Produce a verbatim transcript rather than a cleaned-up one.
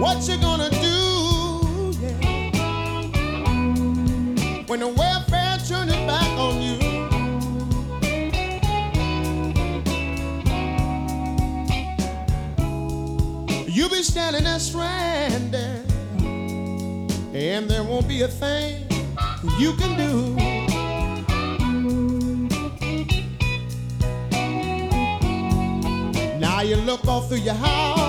What you gonna do, yeah, when the welfare turns its back on you? You'll be standing there stranded, and there won't be a thing you can do. Now you look all through your house